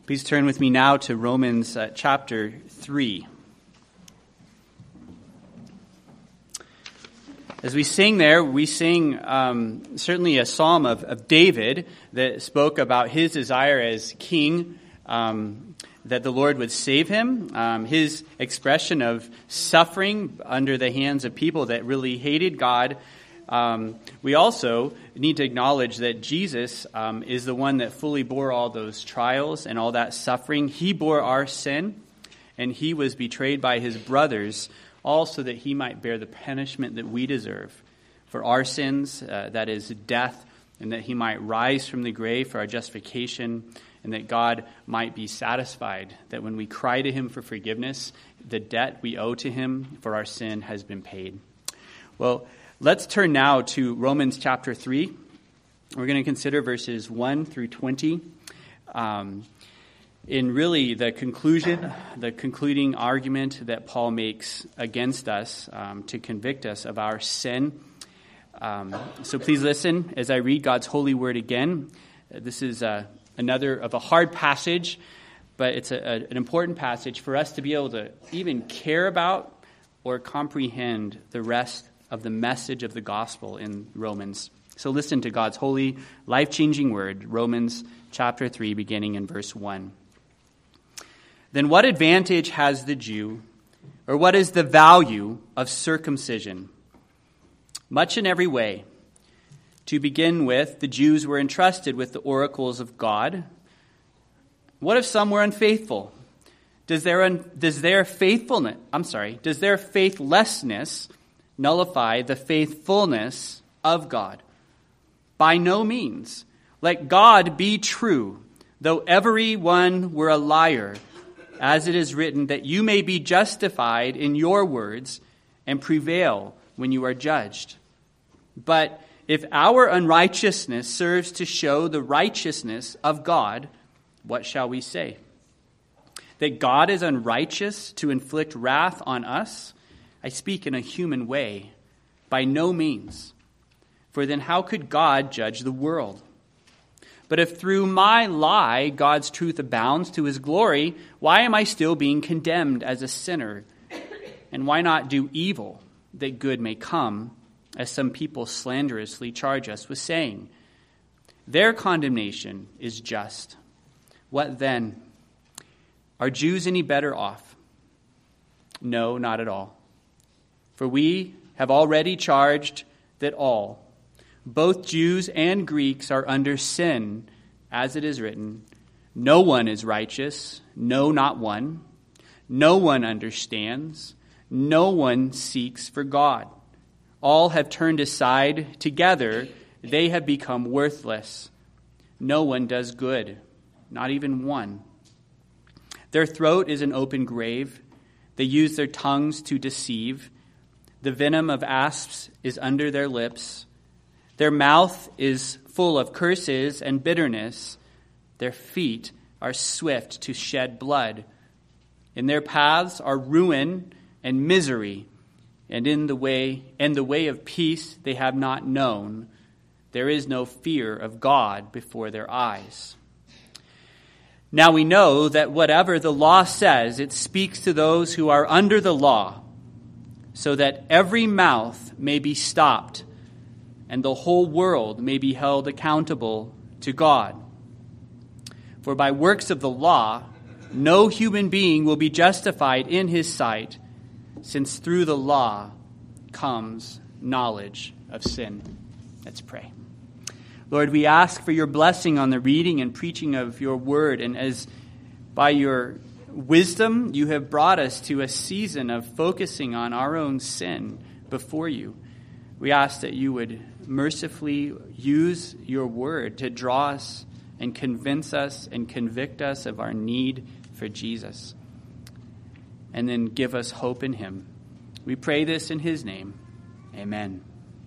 Please turn with me now to Romans chapter 3. As we sing there, we sing certainly a psalm of David that spoke about his desire as king, that the Lord would save him, his expression of suffering under the hands of people that really hated God. We also need to acknowledge that Jesus is the one that fully bore all those trials and all that suffering. He bore our sin, and he was betrayed by his brothers, all so that he might bear the punishment that we deserve for our sins, that is death, and that he might rise from the grave for our justification, and that God might be satisfied that when we cry to him for forgiveness, the debt we owe to him for our sin has been paid. Well, let's turn now to Romans chapter 3. We're going to consider verses 1 through 20. In really the concluding argument that Paul makes against us to convict us of our sin. So please listen as I read God's holy word again. This is another of a hard passage, but it's an important passage for us to be able to even care about or comprehend the rest of the message of the gospel in Romans. So listen to God's holy, life-changing word, Romans chapter 3, beginning in verse 1. Then what advantage has the Jew, or what is the value of circumcision? Much in every way. To begin with, the Jews were entrusted with the oracles of God. What if some were unfaithful? Does their faithlessness nullify the faithfulness of God? By no means. Let God be true, though every one were a liar, as it is written, that you may be justified in your words and prevail when you are judged. But if our unrighteousness serves to show the righteousness of God, what shall we say? That God is unrighteous to inflict wrath on us? I speak in a human way. By no means. For then how could God judge the world? But if through my lie God's truth abounds to his glory, why am I still being condemned as a sinner? And why not do evil that good may come, as some people slanderously charge us with saying? Their condemnation is just. What then? Are Jews any better off? No, not at all. For we have already charged that all, both Jews and Greeks, are under sin, as it is written, no one is righteous, no, not one. No one understands, no one seeks for God. All have turned aside, together they have become worthless. No one does good, not even one. Their throat is an open grave. They use their tongues to deceive. The venom of asps is under their lips. Their mouth is full of curses and bitterness. Their feet are swift to shed blood. In their paths are ruin and misery, and the way of peace they have not known. There is no fear of God before their eyes. Now we know that whatever the law says, it speaks to those who are under the law, so that every mouth may be stopped, and the whole world may be held accountable to God. For by works of the law, no human being will be justified in his sight, since through the law comes knowledge of sin. Let's pray. Lord, we ask for your blessing on the reading and preaching of your word, and as by your wisdom you have brought us to a season of focusing on our own sin before you, we ask that you would mercifully use your word to draw us and convince us and convict us of our need for Jesus, and then give us hope in him. We pray this in his name. Amen.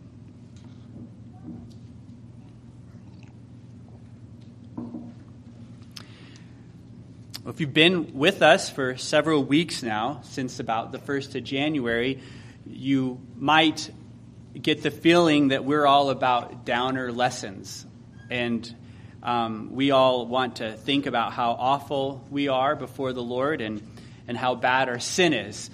Well, if you've been with us for several weeks now, since about the 1st of January, you might get the feeling that we're all about downer lessons. And we all want to think about how awful we are before the Lord and how bad our sin is.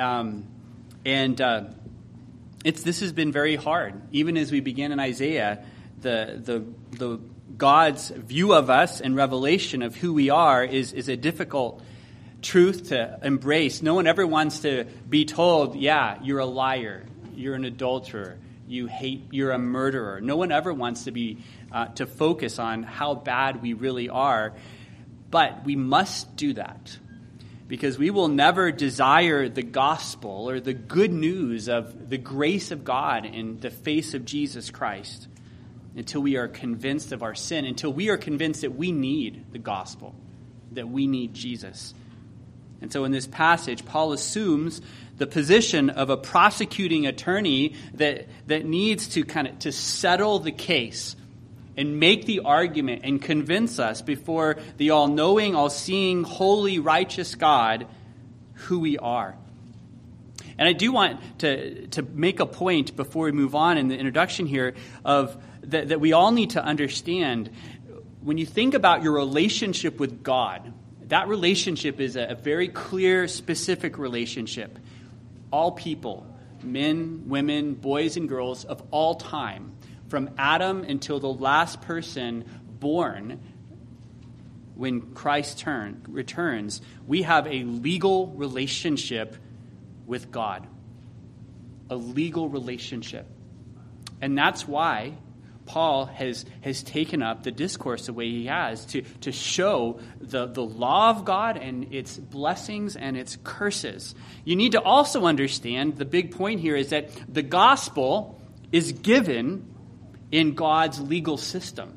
This has been very hard. Even as we begin in Isaiah, the God's view of us and revelation of who we are is a difficult truth to embrace. No one ever wants to be told, yeah, you're a liar, you're an adulterer, you're a murderer. No one ever wants to be to focus on how bad we really are, but we must do that because we will never desire the gospel or the good news of the grace of God in the face of Jesus Christ until we are convinced of our sin, until we are convinced that we need the gospel, that we need Jesus. And so in this passage, Paul assumes the position of a prosecuting attorney that needs to settle the case and make the argument and convince us before the all-knowing, all-seeing, holy, righteous God who we are. And I do want to make a point before we move on in the introduction here of that we all need to understand when you think about your relationship with God, that relationship is a very clear, specific relationship. All people, men, women, boys, and girls of all time, from Adam until the last person born when Christ returns, we have a legal relationship with God. A legal relationship. And that's why Paul has taken up the discourse the way he has to show the law of God and its blessings and its curses. You need to also understand, the big point here is that the gospel is given in God's legal system.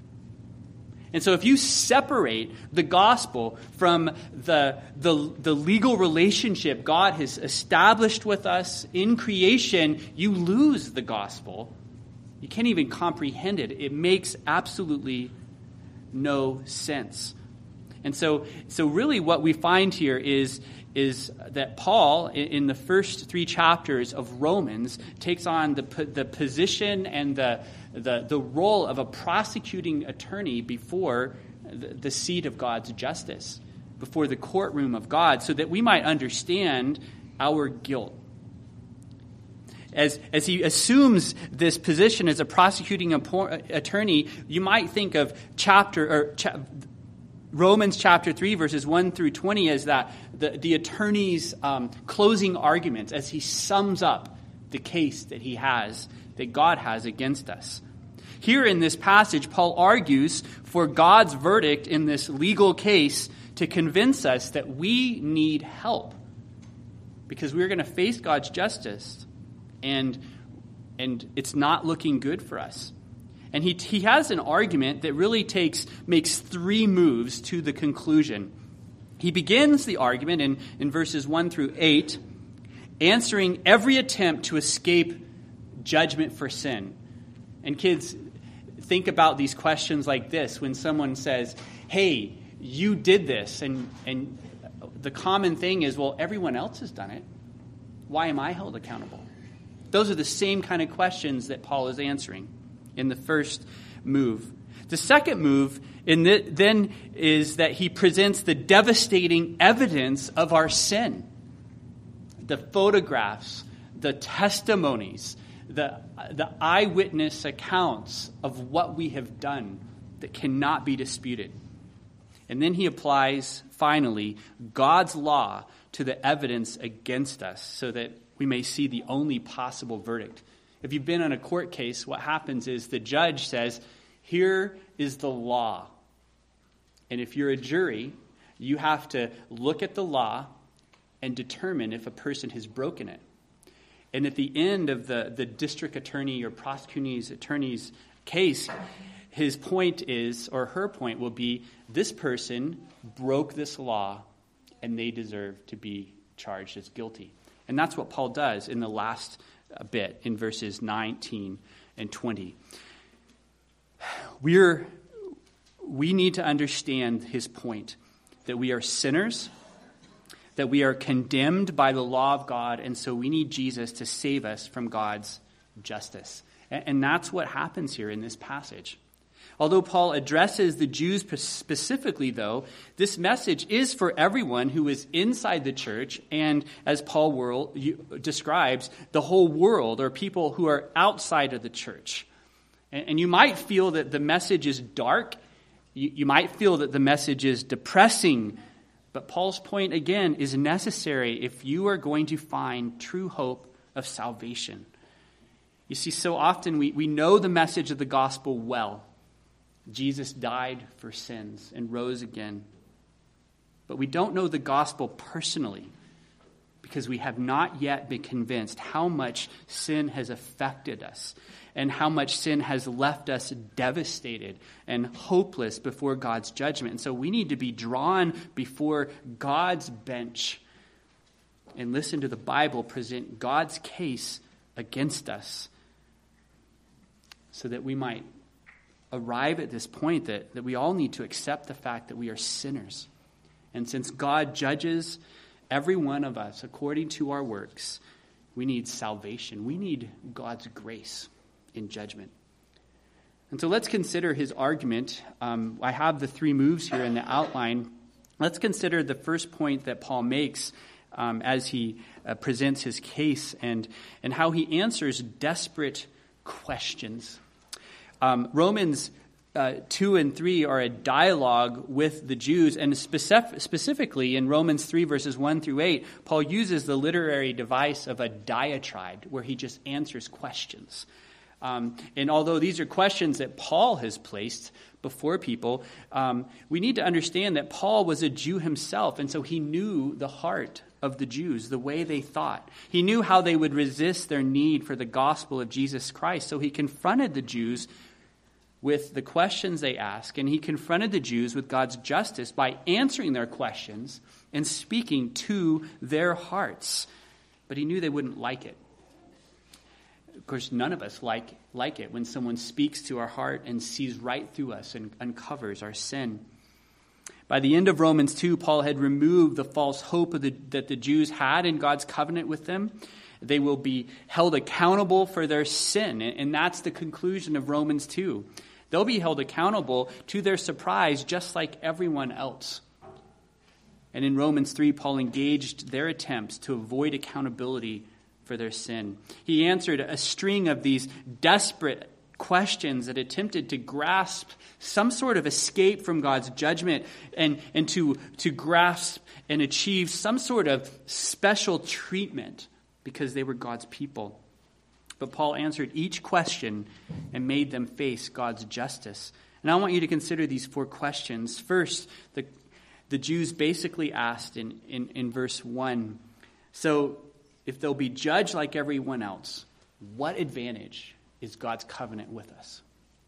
And so if you separate the gospel from the legal relationship God has established with us in creation, you lose the gospel. You can't even comprehend it. It makes absolutely no sense. And so really what we find here is that Paul, in the first 3 chapters of Romans, takes on the position and the role of a prosecuting attorney before the seat of God's justice, before the courtroom of God, so that we might understand our guilt. As he assumes this position as a prosecuting attorney, you might think of Romans chapter 3, verses 1 through 20 as that the attorney's closing arguments as he sums up the case that God has against us. Here in this passage, Paul argues for God's verdict in this legal case to convince us that we need help because we're going to face God's justice. And it's not looking good for us. And he has an argument that really makes 3 moves to the conclusion. He begins the argument in verses 1 through 8, answering every attempt to escape judgment for sin. And kids, think about these questions like this when someone says, hey, you did this. And the common thing is, well, everyone else has done it. Why am I held accountable? Those are the same kind of questions that Paul is answering in the first move. The second move then is that he presents the devastating evidence of our sin. The photographs, the testimonies, the eyewitness accounts of what we have done that cannot be disputed. And then he applies, finally, God's law to the evidence against us so that we may see the only possible verdict. If you've been on a court case, what happens is the judge says, here is the law. And if you're a jury, you have to look at the law and determine if a person has broken it. And at the end of the district attorney or prosecuting attorney's case, his point is, or her point will be, this person broke this law and they deserve to be charged as guilty. And that's what Paul does in the last bit in verses 19 and 20. We need to understand his point that we are sinners, that we are condemned by the law of God, and so we need Jesus to save us from God's justice. And that's what happens here in this passage. Although Paul addresses the Jews specifically, though, this message is for everyone who is inside the church and, as Paul describes, the whole world, or people who are outside of the church. And you might feel that the message is dark. You might feel that the message is depressing. But Paul's point, again, is necessary if you are going to find true hope of salvation. You see, so often we know the message of the gospel well. Jesus died for sins and rose again. But we don't know the gospel personally because we have not yet been convinced how much sin has affected us and how much sin has left us devastated and hopeless before God's judgment. And so we need to be drawn before God's bench and listen to the Bible present God's case against us so that we might arrive at this point that we all need to accept the fact that we are sinners. And since God judges every one of us according to our works, we need salvation. We need God's grace in judgment. And so let's consider his argument. I have the three moves here in the outline. Let's consider the first point that Paul makes as he presents his case and how he answers desperate questions. Romans 2 and 3 are a dialogue with the Jews, and specifically in Romans 3 verses 1 through 8, Paul uses the literary device of a diatribe where he just answers questions. And although these are questions that Paul has placed before people, we need to understand that Paul was a Jew himself, and so he knew the heart of the Jews, the way they thought. He knew how they would resist their need for the gospel of Jesus Christ, so he confronted the Jews with the questions they ask, and he confronted the Jews with God's justice by answering their questions and speaking to their hearts. But he knew they wouldn't like it. Of course, none of us like it when someone speaks to our heart and sees right through us and uncovers our sin. By the end of Romans 2, Paul had removed the false hope that the Jews had in God's covenant with them. They will be held accountable for their sin, and that's the conclusion of Romans 2. They'll be held accountable to their surprise just like everyone else. And in Romans 3, Paul engaged their attempts to avoid accountability for their sin. He answered a string of these desperate questions that attempted to grasp some sort of escape from God's judgment and to grasp and achieve some sort of special treatment because they were God's people. But Paul answered each question and made them face God's justice. And I want you to consider these four questions. First, the Jews basically asked in verse 1, so if they'll be judged like everyone else, what advantage is God's covenant with us?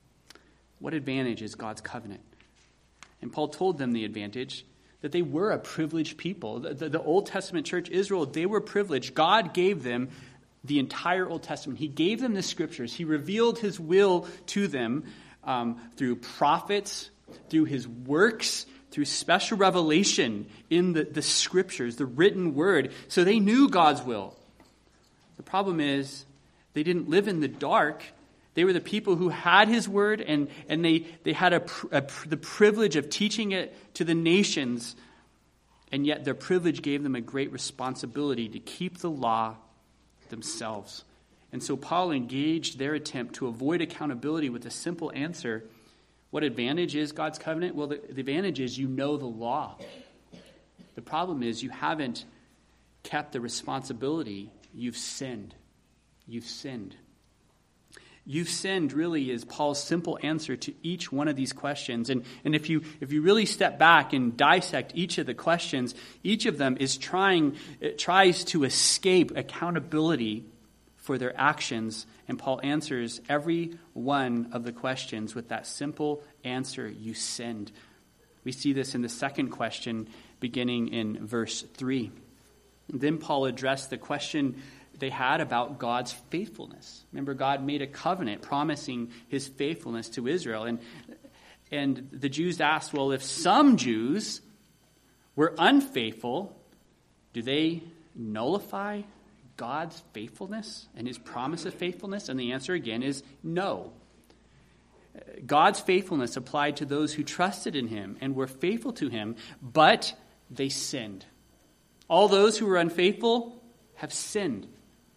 What advantage is God's covenant? And Paul told them the advantage, that they were a privileged people. The Old Testament church, Israel, they were privileged. God gave them the entire Old Testament. He gave them the scriptures. He revealed his will to them through prophets, through his works, through special revelation in the scriptures, the written word. So they knew God's will. The problem is they didn't live in the dark. They were the people who had his word, and they had the privilege of teaching it to the nations. And yet their privilege gave them a great responsibility to keep the law themselves. And so Paul engaged their attempt to avoid accountability with a simple answer. What advantage is God's covenant? Well, the advantage is you know the law. The problem is you haven't kept the responsibility. You've sinned. You've sinned. You've sinned really is Paul's simple answer to each one of these questions. And if you really step back and dissect each of the questions, each of them tries to escape accountability for their actions. And Paul answers every one of the questions with that simple answer, you sinned. We see this in the second question beginning in verse 3. Then Paul addressed the question they had about God's faithfulness. Remember, God made a covenant promising his faithfulness to Israel. And the Jews asked, well, if some Jews were unfaithful, do they nullify God's faithfulness and his promise of faithfulness? And the answer again is no. God's faithfulness applied to those who trusted in him and were faithful to him, but they sinned. All those who were unfaithful have sinned.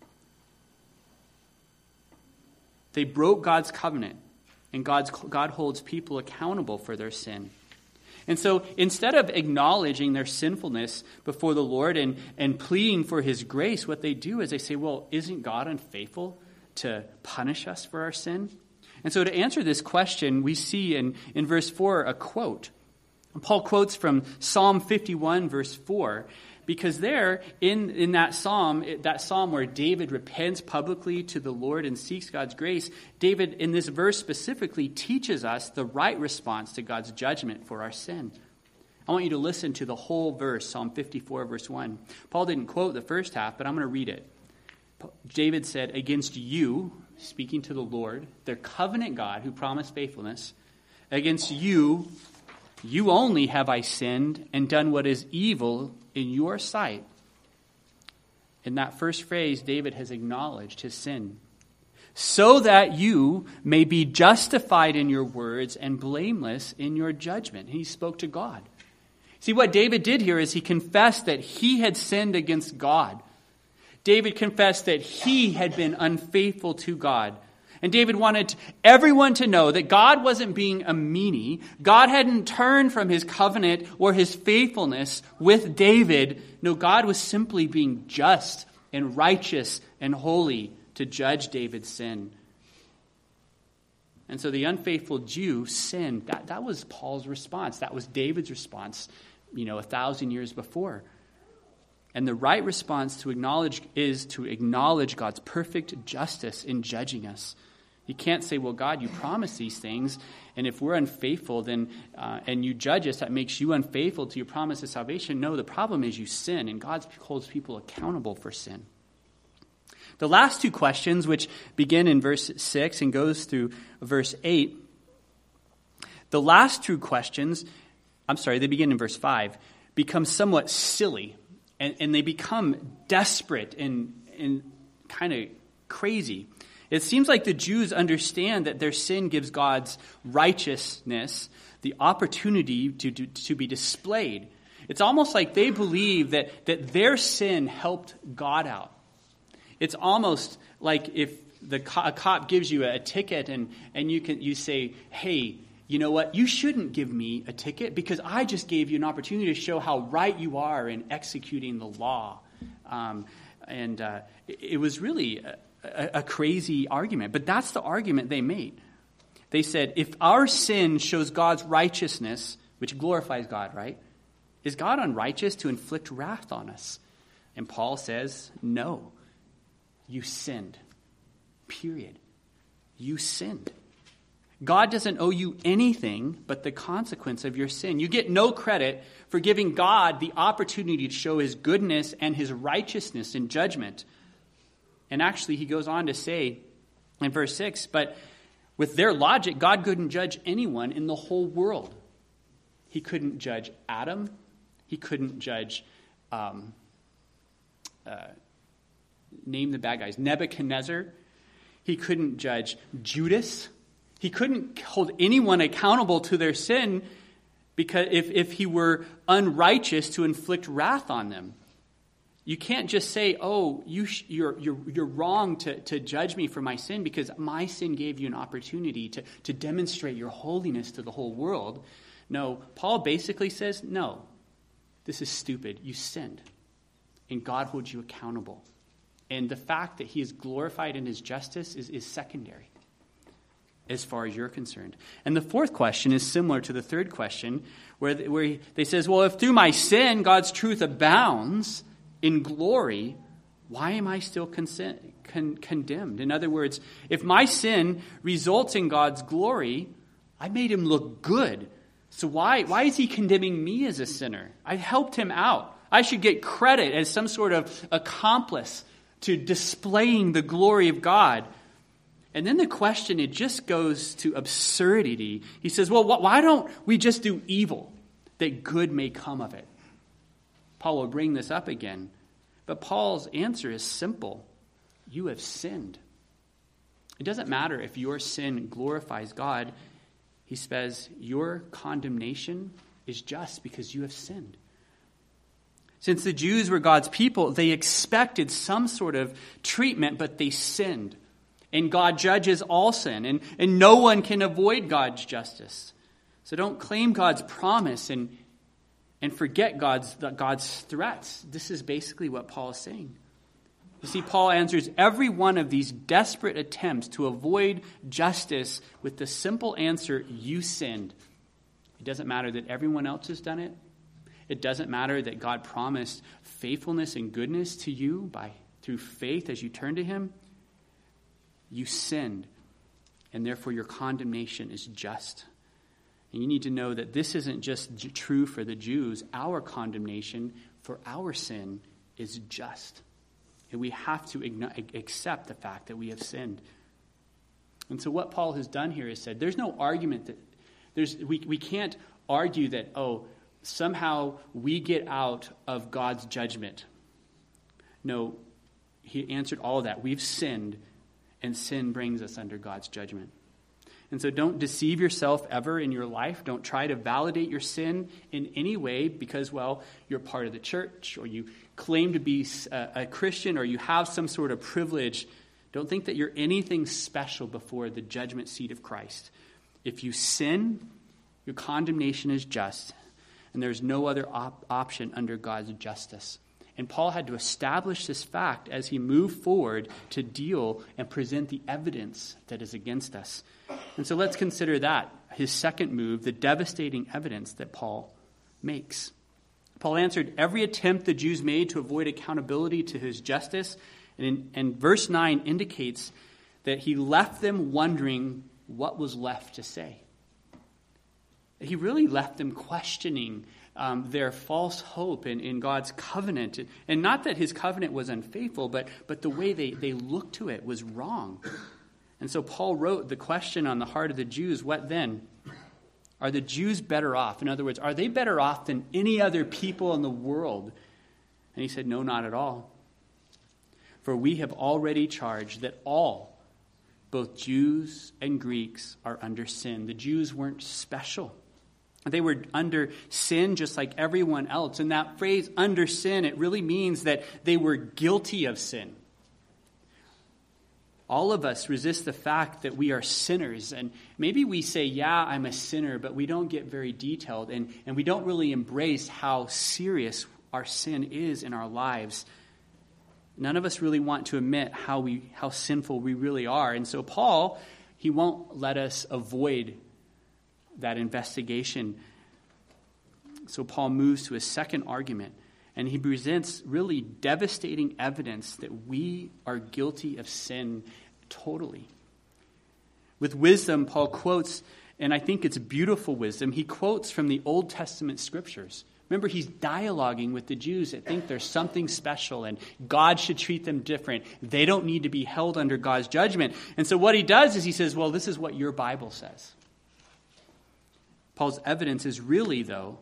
They broke God's covenant, and God holds people accountable for their sin. And so instead of acknowledging their sinfulness before the Lord and pleading for his grace, what they do is they say, well, isn't God unfaithful to punish us for our sin? And so to answer this question, we see in verse 4 a quote. Paul quotes from Psalm 51, verse 4, because there, in that psalm where David repents publicly to the Lord and seeks God's grace, David, in this verse specifically, teaches us the right response to God's judgment for our sin. I want you to listen to the whole verse, Psalm 54, verse 1. Paul didn't quote the first half, but I'm going to read it. David said, against you, speaking to the Lord, their covenant God who promised faithfulness, against you only have I sinned and done what is evil in your sight. In that first phrase, David has acknowledged his sin. So that you may be justified in your words and blameless in your judgment. He spoke to God. See, what David did here is he confessed that he had sinned against God. David confessed that he had been unfaithful to God. And David wanted everyone to know that God wasn't being a meanie. God hadn't turned from his covenant or his faithfulness with David. No, God was simply being just and righteous and holy to judge David's sin. And so the unfaithful Jew sinned. That was Paul's response. That was David's response, 1,000 years before. And the right response is to acknowledge God's perfect justice in judging us. You can't say, well, God, you promised these things, and if we're unfaithful, then and you judge us, that makes you unfaithful to your promise of salvation. No, the problem is you sin, and God holds people accountable for sin. The last two questions, which begin in verse 6 and goes through verse 8, the last two questions, they begin in verse 5, become somewhat silly, and they become desperate and kind of crazy. It seems like the Jews understand that their sin gives God's righteousness the opportunity to be displayed. It's almost like they believe that their sin helped God out. It's almost like if a cop gives you a ticket and you say, hey, you know what? You shouldn't give me a ticket because I just gave you an opportunity to show how right you are in executing the law. It was really a crazy argument, but that's the argument they made. They said, if our sin shows God's righteousness, which glorifies God, right? Is God unrighteous to inflict wrath on us? And Paul says, no. You sinned. Period. You sinned. God doesn't owe you anything but the consequence of your sin. You get no credit for giving God the opportunity to show his goodness and his righteousness in judgment. And actually, he goes on to say in verse 6, but with their logic, God couldn't judge anyone in the whole world. He couldn't judge Adam. He couldn't judge, name the bad guys, Nebuchadnezzar. He couldn't judge Judas. He couldn't hold anyone accountable to their sin because if he were unrighteous to inflict wrath on them. You can't just say, oh, you're wrong to judge me for my sin because my sin gave you an opportunity to demonstrate your holiness to the whole world. No, Paul basically says, no, this is stupid. You sinned. And God holds you accountable. And the fact that he is glorified in his justice is secondary as far as you're concerned. And the fourth question is similar to the third question where they says, well, if through my sin God's truth abounds in glory, why am I still condemned? In other words, if my sin results in God's glory, I made him look good. So why is he condemning me as a sinner? I helped him out. I should get credit as some sort of accomplice to displaying the glory of God. And then the question, it just goes to absurdity. He says, well, why don't we just do evil that good may come of it? Paul will bring this up again. But Paul's answer is simple. You have sinned. It doesn't matter if your sin glorifies God. He says, your condemnation is just because you have sinned. Since the Jews were God's people, they expected some sort of treatment, but they sinned. And God judges all sin, and no one can avoid God's justice. So don't claim God's promise and forget God's threats. This is basically what Paul is saying. You see, Paul answers every one of these desperate attempts to avoid justice with the simple answer, you sinned. It doesn't matter that everyone else has done it. It doesn't matter that God promised faithfulness and goodness to you through faith as you turn to him. You sinned, and therefore your condemnation is just. And you need to know that this isn't just true for the Jews. Our condemnation for our sin is just. And we have to accept the fact that we have sinned. And so what Paul has done here is said, there's no argument that we can't argue that, somehow we get out of God's judgment. No, he answered all of that. We've sinned, and sin brings us under God's judgment. And so don't deceive yourself ever in your life. Don't try to validate your sin in any way because, you're part of the church or you claim to be a Christian or you have some sort of privilege. Don't think that you're anything special before the judgment seat of Christ. If you sin, your condemnation is just, and there's no other option under God's justice. And Paul had to establish this fact as he moved forward to deal and present the evidence that is against us. And so let's consider that, his second move, the devastating evidence that Paul makes. Paul answered every attempt the Jews made to avoid accountability to his justice. And verse 9 indicates that he left them wondering what was left to say. He really left them questioning their false hope in God's covenant. And not that his covenant was unfaithful, but the way they looked to it was wrong. And so Paul wrote the question on the heart of the Jews, what then? Are the Jews better off? In other words, are they better off than any other people in the world? And he said, no, not at all. For we have already charged that all, both Jews and Greeks, are under sin. The Jews weren't special. They were under sin just like everyone else. And that phrase, under sin, it really means that they were guilty of sin. All of us resist the fact that we are sinners. And maybe we say, yeah, I'm a sinner, but we don't get very detailed. And we don't really embrace how serious our sin is in our lives. None of us really want to admit how sinful we really are. And so Paul, he won't let us avoid that investigation. So Paul moves to his second argument, and he presents really devastating evidence that we are guilty of sin totally. With wisdom, Paul quotes, and I think it's beautiful wisdom, he quotes from the Old Testament scriptures. Remember, he's dialoguing with the Jews that think there's something special and God should treat them different. They don't need to be held under God's judgment. And so what he does is he says, well, this is what your Bible says. Paul's evidence is really, though,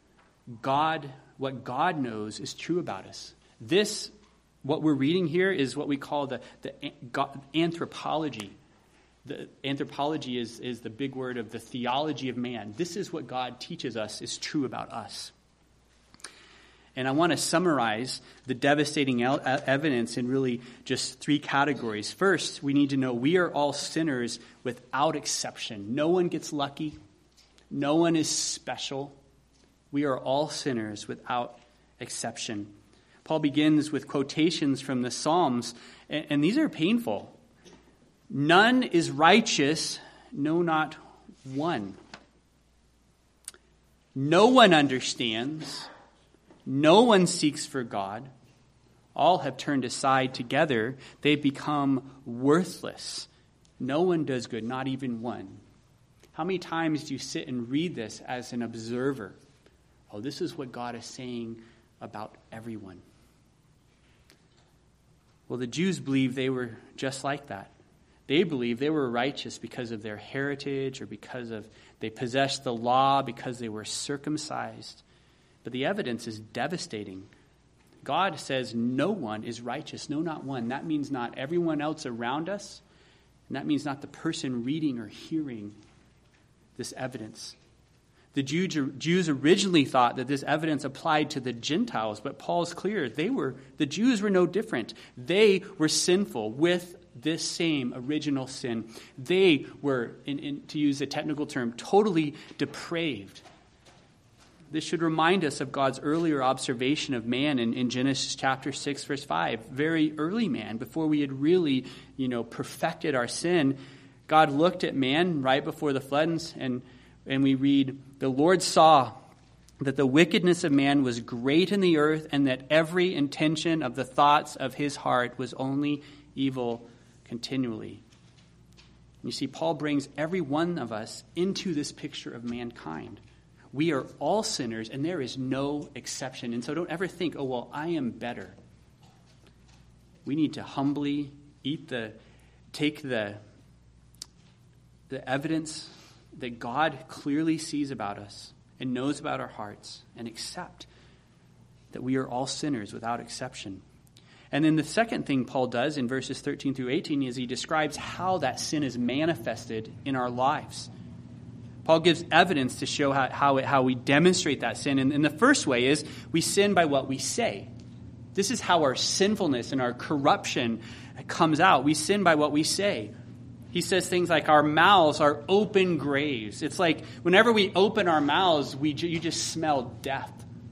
what God knows is true about us. This, what we're reading here, is what we call the anthropology. The anthropology is the big word of the theology of man. This is what God teaches us is true about us. And I want to summarize the devastating evidence in really just three categories. First, we need to know we are all sinners without exception. No one gets lucky. No one is special. We are all sinners without exception. Paul begins with quotations from the Psalms, and these are painful. None is righteous, no, not one. No one understands. No one seeks for God. All have turned aside together. They've become worthless. No one does good, not even one. How many times do you sit and read this as an observer? Oh, this is what God is saying about everyone. Well, the Jews believed they were just like that. They believed they were righteous because of their heritage or because of they possessed the law, because they were circumcised. But the evidence is devastating. God says no one is righteous, no, not one. That means not everyone else around us, and that means not the person reading or hearing this evidence. The Jews originally thought that this evidence applied to the Gentiles, but Paul's clear. The Jews were no different. They were sinful with this same original sin. They were, to use a technical term, totally depraved. This should remind us of God's earlier observation of man in Genesis chapter 6, verse 5. Very early man, before we had really, perfected our sin, God looked at man right before the floods, and we read, "The Lord saw that the wickedness of man was great in the earth, and that every intention of the thoughts of his heart was only evil continually." And you see, Paul brings every one of us into this picture of mankind. We are all sinners, and there is no exception. And so don't ever think, oh, well, I am better. We need to humbly take the evidence that God clearly sees about us and knows about our hearts, and accept that we are all sinners without exception. And then the second thing Paul does in verses 13 through 18 is he describes how that sin is manifested in our lives. Paul gives evidence to show how we demonstrate that sin. And the first way is we sin by what we say. This is how our sinfulness and our corruption comes out. We sin by what we say. He says things like our mouths are open graves. It's like whenever we open our mouths, you just smell death.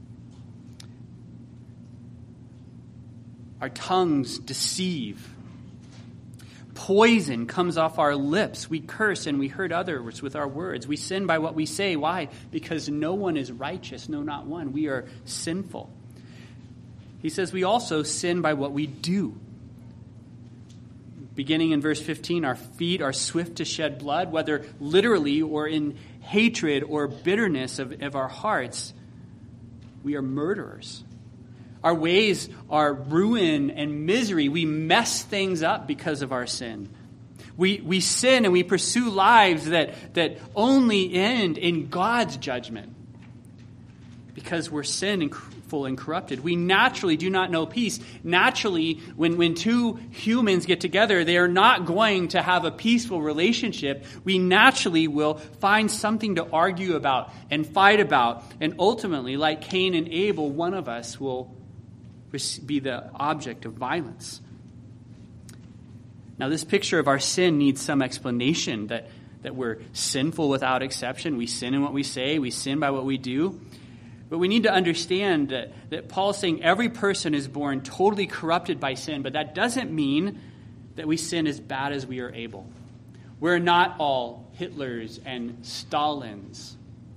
Our tongues deceive. Poison comes off our lips. We curse and we hurt others with our words. We sin by what we say. Why? Because no one is righteous, no, not one. We are sinful. He says we also sin by what we do. Beginning in verse 15, our feet are swift to shed blood, whether literally or in hatred or bitterness of our hearts. We are murderers. Our ways are ruin and misery. We mess things up because of our sin. We sin and we pursue lives that only end in God's judgment because we're sinful and corrupted. We naturally do not know peace. Naturally, when two humans get together, they are not going to have a peaceful relationship. We naturally will find something to argue about and fight about. And ultimately, like Cain and Abel, one of us will be the object of violence. Now, this picture of our sin needs some explanation, that we're sinful without exception. We sin in what we say. We sin by what we do. But we need to understand that Paul's saying every person is born totally corrupted by sin, but that doesn't mean that we sin as bad as we are able. We're not all Hitlers and Stalins.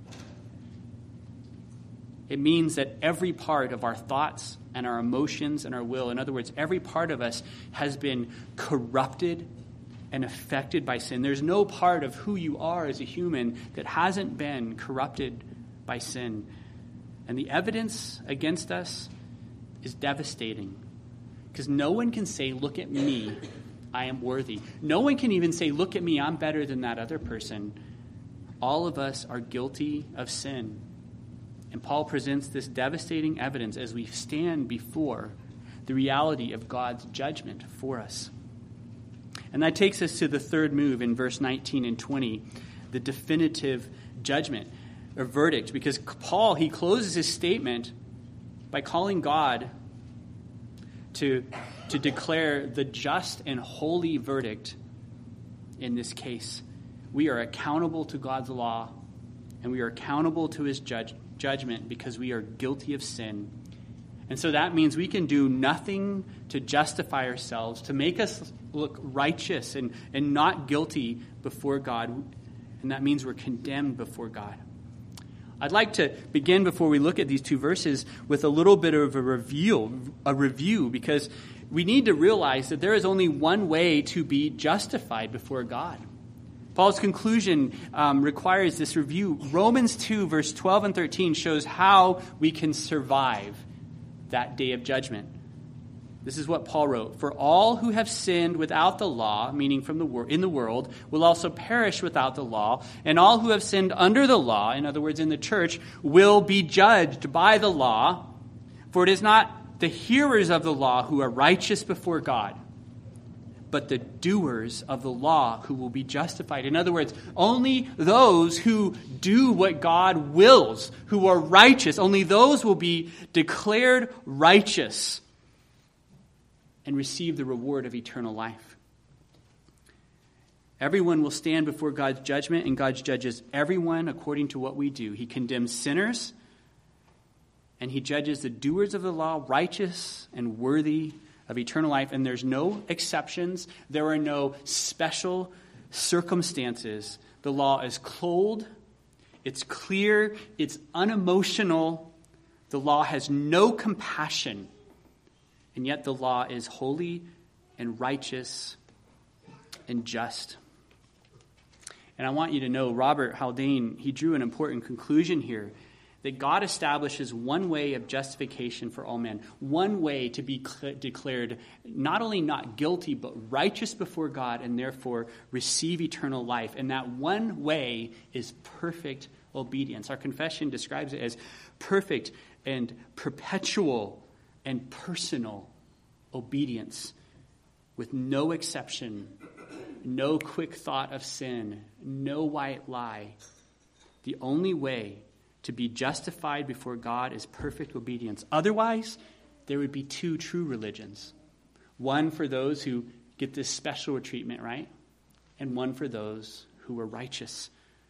It means that every part of our thoughts and our emotions and our will, in other words, every part of us has been corrupted and affected by sin. There's no part of who you are as a human that hasn't been corrupted by sin. And the evidence against us is devastating. Because no one can say, look at me, I am worthy. No one can even say, look at me, I'm better than that other person. All of us are guilty of sin. And Paul presents this devastating evidence as we stand before the reality of God's judgment for us. And that takes us to the third move in verse 19 and 20, the definitive judgment or verdict. Because Paul, he closes his statement by calling God to declare the just and holy verdict in this case. We are accountable to God's law, and we are accountable to his judgment because we are guilty of sin. And so that means we can do nothing to justify ourselves, to make us look righteous and not guilty before God. And that means we're condemned before God. I'd like to begin, before we look at these two verses, with a little bit of a review, because we need to realize that there is only one way to be justified before God. Paul's conclusion requires this review. Romans 2, verse 12 and 13 shows how we can survive that day of judgment. This is what Paul wrote. For all who have sinned without the law, meaning in the world, will also perish without the law. And all who have sinned under the law, in other words, in the church, will be judged by the law. For it is not the hearers of the law who are righteous before God, but the doers of the law who will be justified. In other words, only those who do what God wills, who are righteous, only those will be declared righteous and receive the reward of eternal life. Everyone will stand before God's judgment, and God judges everyone according to what we do. He condemns sinners, and he judges the doers of the law righteous and worthy of eternal life. And there's no exceptions. There are no special circumstances. The law is cold. It's clear. It's unemotional. The law has no compassion. And yet the law is holy and righteous and just. And I want you to know, Robert Haldane, he drew an important conclusion here, that God establishes one way of justification for all men, one way to be declared not only not guilty, but righteous before God, and therefore receive eternal life. And that one way is perfect obedience. Our confession describes it as perfect and perpetual and personal obedience, with no exception, no quick thought of sin, no white lie. The only way to be justified before God is perfect obedience. Otherwise, there would be two true religions. One for those who get this special treatment, right? And one for those who are righteous.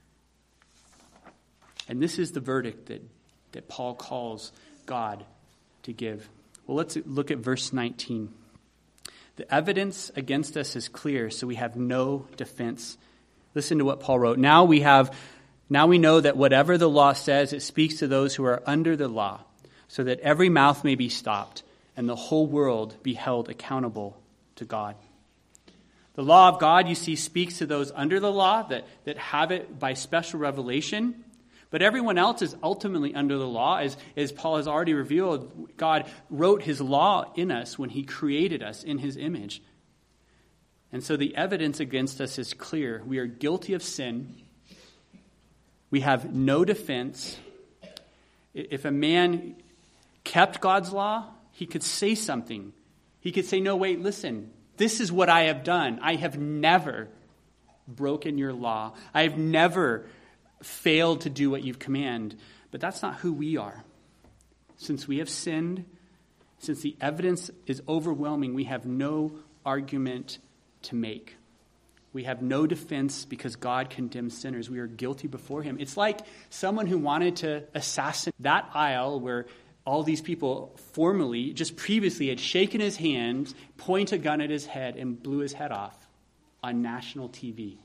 And this is the verdict that Paul calls God to give. Well, let's look at verse 19. The evidence against us is clear, so we have no defense. Listen to what Paul wrote. Now we know that whatever the law says, it speaks to those who are under the law, so that every mouth may be stopped and the whole world be held accountable to God. The law of God, you see, speaks to those under the law that have it by special revelation. But everyone else is ultimately under the law. As Paul has already revealed, God wrote his law in us when he created us in his image. And so the evidence against us is clear. We are guilty of sin. We have no defense. If a man kept God's law, he could say something. He could say, no, wait, listen, this is what I have done. I have never broken your law. I have never failed to do what you've commanded. But that's not who we are. Since we have sinned, since the evidence is overwhelming, we have no argument to make. We have no defense because God condemns sinners. We are guilty before him. It's like someone who wanted to assassinate that aisle where all these people formerly, just previously, had shaken his hand, pointed a gun at his head, and blew his head off on national TV.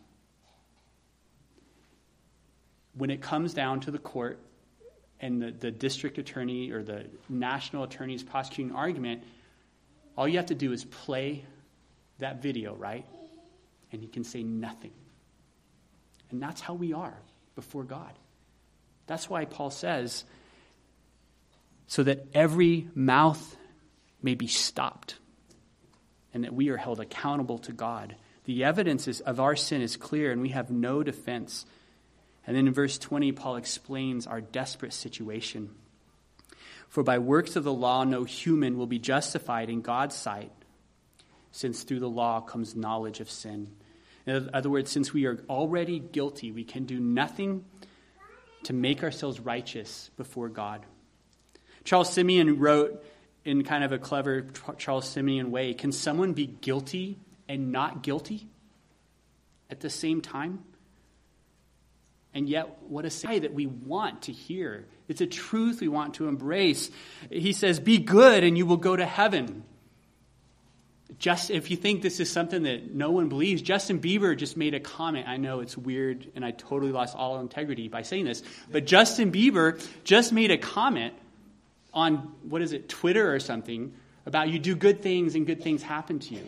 When it comes down to the court and the district attorney or the national attorney is prosecuting an argument, all you have to do is play that video, right? And he can say nothing. And that's how we are before God. That's why Paul says, so that every mouth may be stopped and that we are held accountable to God. The evidence of our sin is clear and we have no defense. And then in verse 20, Paul explains our desperate situation. For by works of the law, no human will be justified in God's sight, since through the law comes knowledge of sin. In other words, since we are already guilty, we can do nothing to make ourselves righteous before God. Charles Simeon wrote in kind of a clever Charles Simeon way, can someone be guilty and not guilty at the same time? And yet, what a say that we want to hear. It's a truth we want to embrace. He says, be good and you will go to heaven. Just if you think this is something that no one believes, Justin Bieber just made a comment. I know it's weird and I totally lost all integrity by saying this, but Justin Bieber just made a comment on, Twitter or something, about you do good things and good things happen to you.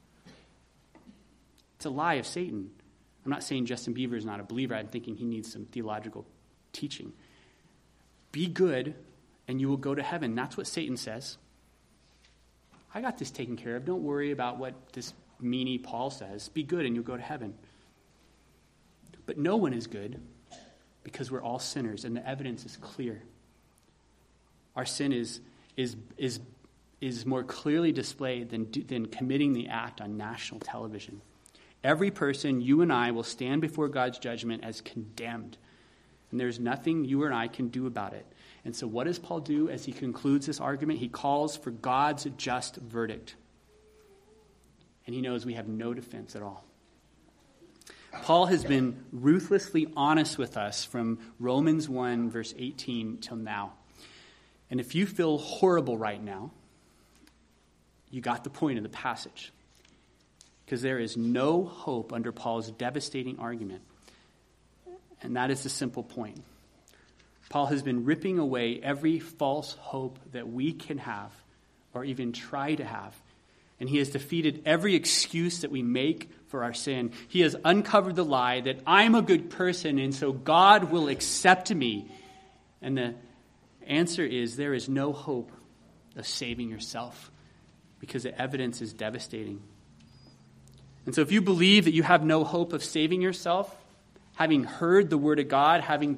It's a lie of Satan. I'm not saying Justin Bieber is not a believer. I'm thinking he needs some theological teaching. Be good and you will go to heaven. That's what Satan says. I got this taken care of. Don't worry about what this meanie Paul says. Be good and you'll go to heaven. But no one is good because we're all sinners and the evidence is clear. Our sin is is more clearly displayed than committing the act on national television. Every person, you and I, will stand before God's judgment as condemned. And there's nothing you or I can do about it. And so what does Paul do as he concludes this argument? He calls for God's just verdict. And he knows we have no defense at all. Paul has been ruthlessly honest with us from Romans 1, verse 18 till now. And if you feel horrible right now, you got the point of the passage. Because there is no hope under Paul's devastating argument. And that is the simple point. Paul has been ripping away every false hope that we can have or even try to have. And he has defeated every excuse that we make for our sin. He has uncovered the lie that I'm a good person and so God will accept me. And the answer is there is no hope of saving yourself because the evidence is devastating. And so if you believe that you have no hope of saving yourself, having heard the word of God, having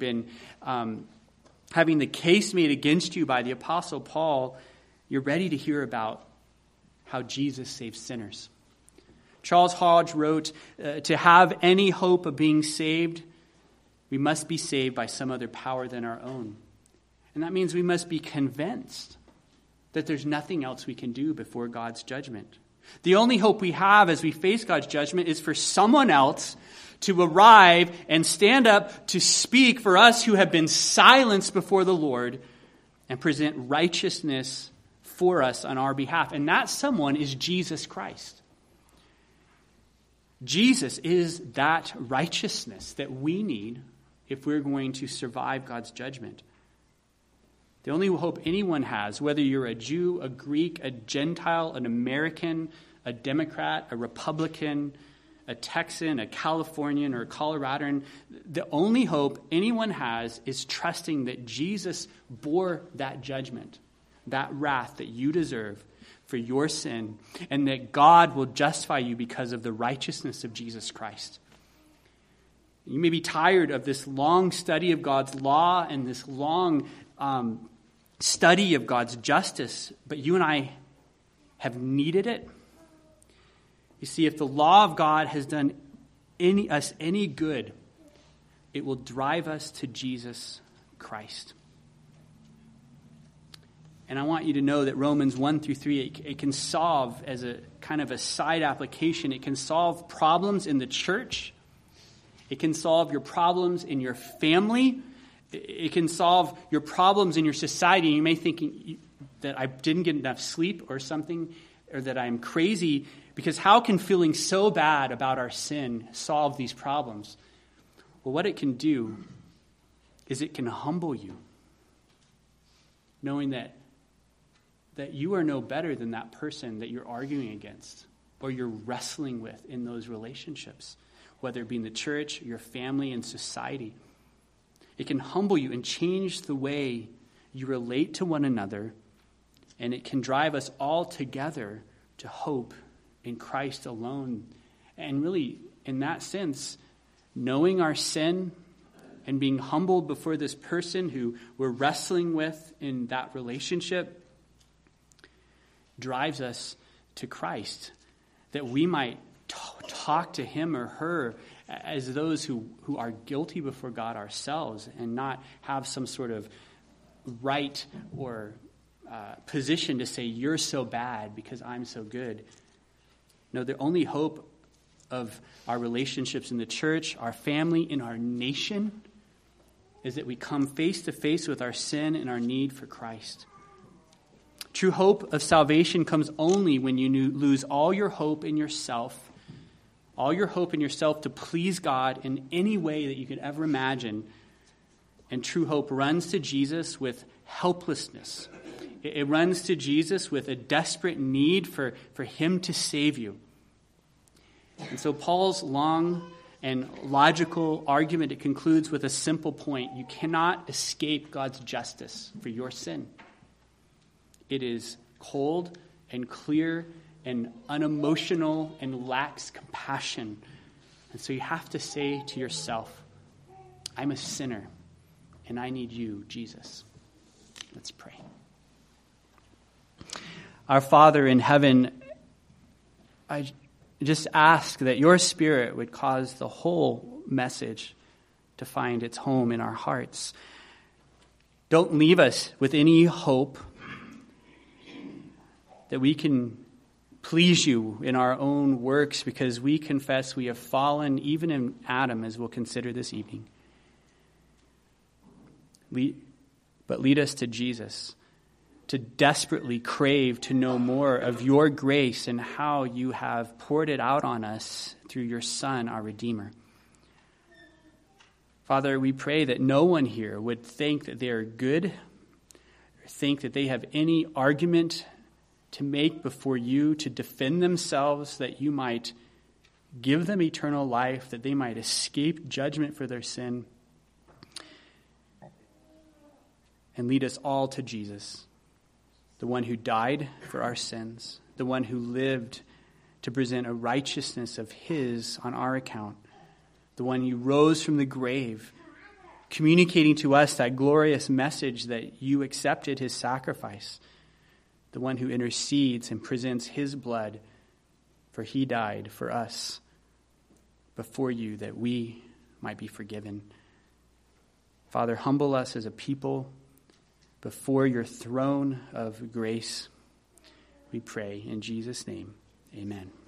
the case made against you by the Apostle Paul, you're ready to hear about how Jesus saves sinners. Charles Hodge wrote, to have any hope of being saved, we must be saved by some other power than our own. And that means we must be convinced that there's nothing else we can do before God's judgment. The only hope we have as we face God's judgment is for someone else to arrive and stand up to speak for us who have been silenced before the Lord and present righteousness for us on our behalf. And that someone is Jesus Christ. Jesus is that righteousness that we need if we're going to survive God's judgment. The only hope anyone has, whether you're a Jew, a Greek, a Gentile, an American, a Democrat, a Republican, a Texan, a Californian, or a Coloradan, the only hope anyone has is trusting that Jesus bore that judgment, that wrath that you deserve for your sin, and that God will justify you because of the righteousness of Jesus Christ. You may be tired of this long study of God's law and this long study of God's justice, but you and I have needed it. You see, if the law of God has done us any good, it will drive us to Jesus Christ. And I want you to know that Romans 1 through 3, it can solve, as a kind of a side application, it can solve problems in the church. It can solve your problems in your family. It can solve your problems in your society. You may think that I didn't get enough sleep or something, or that I'm crazy, because how can feeling so bad about our sin solve these problems? Well, what it can do is it can humble you, knowing that you are no better than that person that you're arguing against or you're wrestling with in those relationships, whether it be in the church, your family, and society. It can humble you and change the way you relate to one another, and it can drive us all together to hope in Christ alone. And really, in that sense, knowing our sin and being humbled before this person who we're wrestling with in that relationship drives us to Christ, that we might talk to him or her as those who are guilty before God ourselves, and not have some sort of right or position to say, you're so bad because I'm so good. No, the only hope of our relationships in the church, our family, in our nation, is that we come face to face with our sin and our need for Christ. True hope of salvation comes only when you lose all your hope in yourself, to please God in any way that you could ever imagine. And true hope runs to Jesus with helplessness. It runs to Jesus with a desperate need for him to save you. And so Paul's long and logical argument, it concludes with a simple point. You cannot escape God's justice for your sin. It is cold and clear and unemotional and lacks compassion. And so you have to say to yourself, I'm a sinner and I need you, Jesus. Let's pray. Our Father in heaven, I just ask that your Spirit would cause the whole message to find its home in our hearts. Don't leave us with any hope that we can please you in our own works, because we confess we have fallen even in Adam, as we'll consider this evening. But lead us to Jesus, to desperately crave to know more of your grace and how you have poured it out on us through your Son, our Redeemer. Father, we pray that no one here would think that they are good or think that they have any argument to make before you to defend themselves, that you might give them eternal life, that they might escape judgment for their sin. And lead us all to Jesus, the one who died for our sins, the one who lived to present a righteousness of his on our account, the one who rose from the grave, communicating to us that glorious message that you accepted his sacrifice, the one who intercedes and presents his blood, for he died for us before you that we might be forgiven. Father, humble us as a people before your throne of grace, we pray in Jesus' name. Amen.